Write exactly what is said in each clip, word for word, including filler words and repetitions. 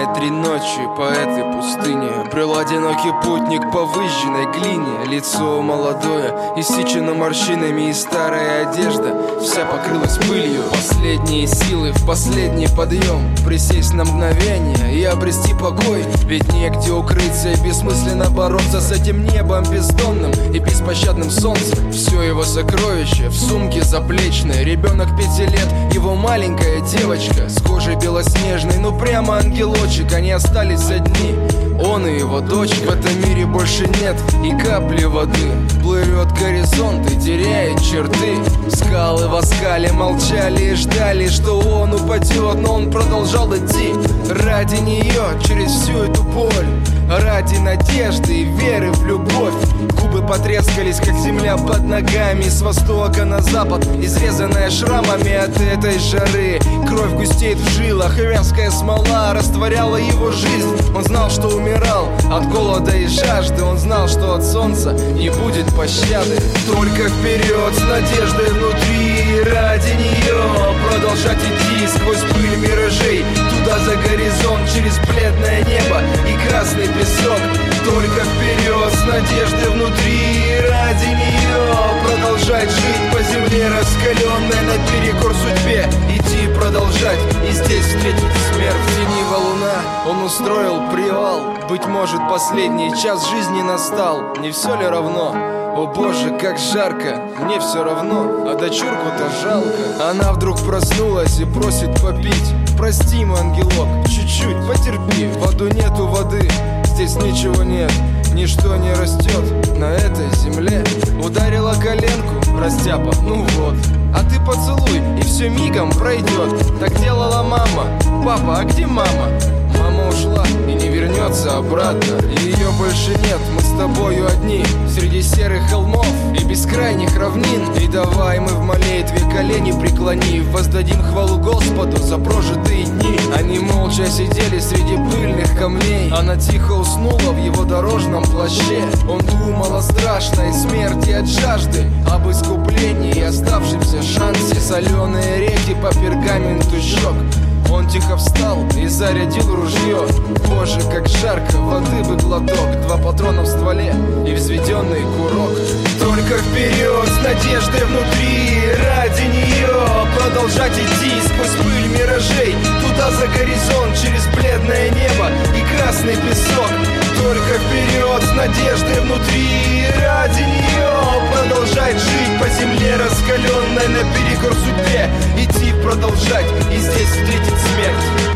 Блуждает три ночи по этой пустыне. Брел одинокий путник по выжженной глине. Лицо молодое, иссечено морщинами, и старая одежда вся покрылась пылью. Последние силы в последний подъем, присесть на мгновение и обрести покой. Ведь негде укрыться и бессмысленно бороться с этим небом бездонным и беспощадным солнцем. Все его сокровище в сумке заплечной. Ребенок пяти лет, его маленькая девочка с кожей белоснежной, ну прямо ангелочек. Они остались одни, он и его дочь. В этом мире больше нет и капли воды. Плывет горизонт и теряет черты. Скалы в скале молчали и ждали, что он упадет, но он продолжал идти. Ради нее через всю эту боль, ради надежды и веры в любовь. Губы потрескались, как земля под ногами. С востока на запад, изрезанная шрамами от этой жары. Кровь густеет в жилах, и вязкая смола растворяла его жизнь. Он знал, что умирал от голода и жажды. Он знал, что от солнца не будет пощады. Только вперед с надеждой внутри. Ради нее продолжать идти сквозь пыль миражей. Туда за горизонт, через бледное небо и красный песок. Только вперед с надеждой внутри. Ради нее продолжать жить по земле раскаленной, наперекор судьбе идти, продолжать и здесь встретить смерть. В тени валуна он устроил привал. Быть может, последний час жизни настал. Не все ли равно? О боже, как жарко, мне все равно, а дочурку-то жалко. Она вдруг проснулась и просит попить. Прости, мой ангелок, чуть-чуть потерпи. В аду нету воды, здесь ничего нет, ничто не растет на этой земле. Ударила коленку, растяпа, ну вот. А ты поцелуй, и все мигом пройдет. Так делала мама. Папа, а где мама? Мама ушла и не вернется обратно. Ее больше нет, мы с тобою одни среди серых холмов и бескрайних равнин. И давай мы в молитве колени преклонив, воздадим хвалу Господу за прожитые дни. Они молча сидели среди пыльных камней. Она тихо уснула в его дорожном плаще. Он думал о страшной смерти от жажды, об искуплении и оставшемся шансе. Соленые реки по пергаменту щек. Он тихо встал и зарядил ружье. Боже, как жарко, воды бы глоток. Два патрона в стволе и взведенный курок. Только вперед с надеждой внутри. Ради нее продолжать идти сквозь пыль миражей. Туда за горизонт, через бледное небо и красный песок. Только вперед с надеждой внутри. Ради нее продолжать жить по земле раскаленной, наперекор судьбе идти, продолжать и здесь встретить смерть.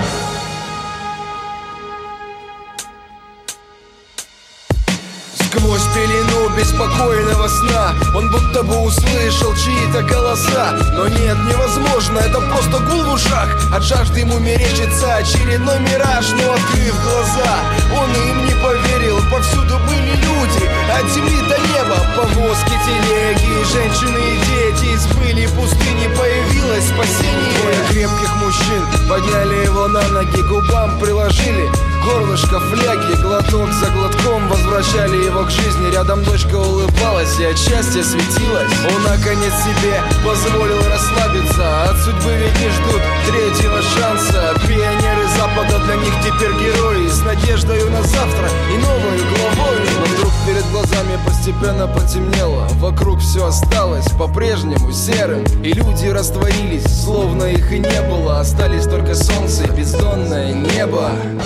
Сквозь пелену беспокойного сна он будто бы услышал чьи-то голоса. Но нет, невозможно, это просто гул в ушах. От жажды ему мерещится очередной мираж. Но открыв глаза, он им не поверил. Повсюду были люди, от земли до неба. Повозки, телеги, женщины и дети. Из пыли пустыни появилось спасение. Двое крепких мужчин подняли его на ноги, губам приложили горлышко фляги. Глоток за глотком возвращали его к жизни. Рядом дочка улыбалась и от счастья светилась. Он наконец себе позволил расслабиться. От судьбы ведь не ждут третьего шанса. Пионеры Запада для них теперь герои. С надеждою на завтра и новой главой. Но вдруг перед глазами постепенно потемнело. Вокруг все осталось по-прежнему серым. И люди растворились, словно их и не было. Остались только солнце и бездонное небо.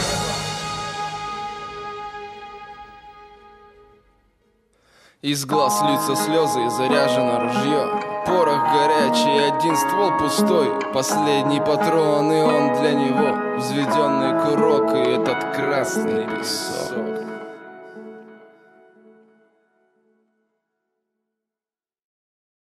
Из глаз льются слезы и заряжено ружье. Порох горячий, один ствол пустой. Последний патрон, и он для него взведенный курок и этот красный песок.